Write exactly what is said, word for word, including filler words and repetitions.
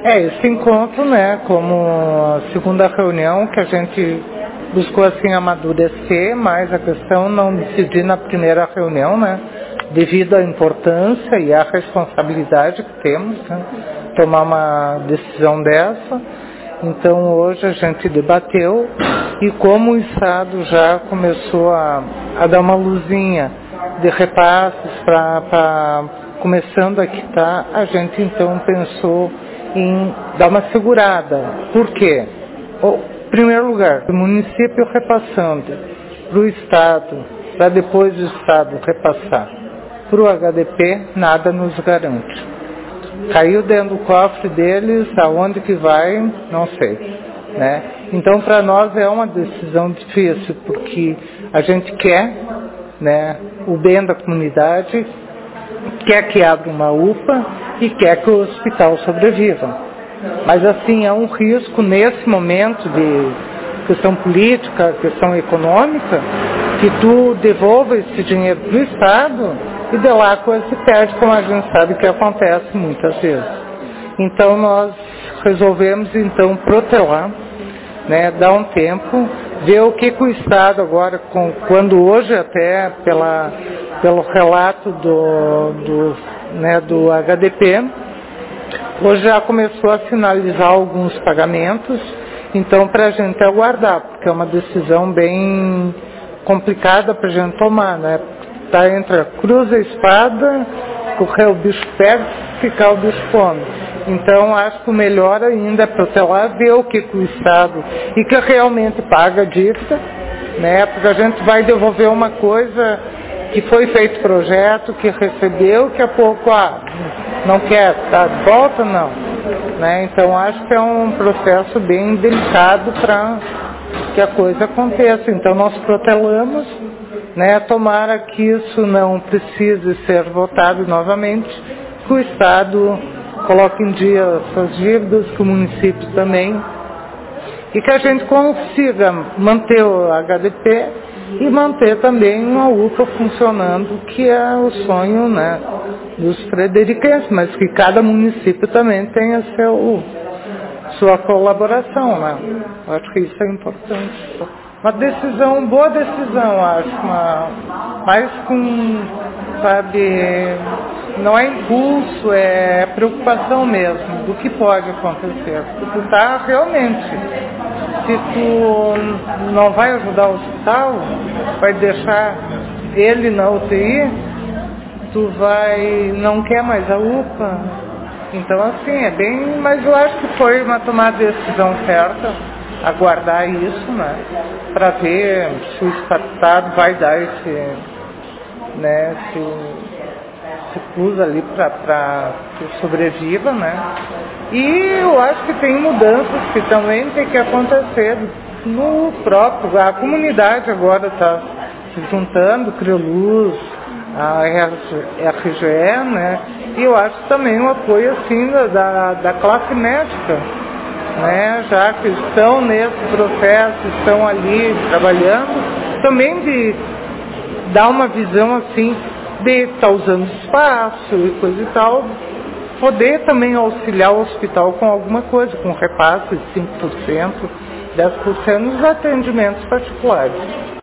É, esse encontro, né, como a segunda reunião que a gente buscou assim amadurecer mais a questão, não decidir na primeira reunião, né, devido à importância e à responsabilidade que temos, né, tomar uma decisão dessa. Então hoje a gente debateu e como o Estado já começou a, a dar uma luzinha de repasses para começando a quitar, a gente então pensou em dar uma segurada. Por quê? Em primeiro lugar, o município repassando para o Estado, para depois o Estado repassar para o H D P, nada nos garante. Caiu dentro do cofre deles, aonde que vai, não sei. Né? Então, para nós é uma decisão difícil, porque a gente quer, né, o bem da comunidade, quer que abra uma U P A e quer que o hospital sobreviva. Mas assim, é um risco nesse momento de questão política, questão econômica, que tu devolva esse dinheiro para o Estado e de lá a coisa se perde, como a gente sabe que acontece muitas vezes. Então nós resolvemos então protelar, né, dar um tempo, ver o que, que o Estado agora, com, quando hoje até pela, pelo relato do, do, né, do H D P, hoje já começou a finalizar alguns pagamentos, então para a gente aguardar, porque é uma decisão bem complicada para a gente tomar, né? Tá entre a cruz e a espada, correr o bicho pega, ficar o bicho come. Então acho que o melhor ainda é protelar, ver o que, que o Estado e que realmente paga a dívida, né? Porque a gente vai devolver uma coisa que foi feito projeto, que recebeu, que a pouco ah, não quer, tá de volta, não. Né? Então acho que é um processo bem delicado para que a coisa aconteça. Então nós protelamos, né? Tomara que isso não precise ser votado novamente, que o Estado coloque em dia suas dívidas, que o município também, e que a gente consiga manter o H D P e manter também uma U P A funcionando, que é o sonho, né, dos frederiquenses, mas que cada município também tenha seu, sua colaboração, né? Eu acho que isso é importante. Uma decisão, boa decisão, acho, uma, mais com, sabe, não é impulso, é preocupação mesmo do que pode acontecer. Porque tu tá realmente, se tu não vai ajudar o hospital, vai deixar ele na U T I, tu vai, não quer mais a U P A. Então assim, é bem, mas eu acho que foi uma tomada de decisão certa. Aguardar isso, né, para ver se o Estado vai dar esse, né, esse, esse plus ali para que sobreviva, né, e eu acho que tem mudanças que também tem que acontecer no próprio, a comunidade agora está se juntando, Crioluz, a R G E, né, e eu acho também um apoio assim da, da classe médica, né, já que estão nesse processo, estão ali trabalhando, também de dar uma visão assim, de estar usando espaço e coisa e tal, poder também auxiliar o hospital com alguma coisa, com repasse de cinco por cento, dez por cento nos atendimentos particulares.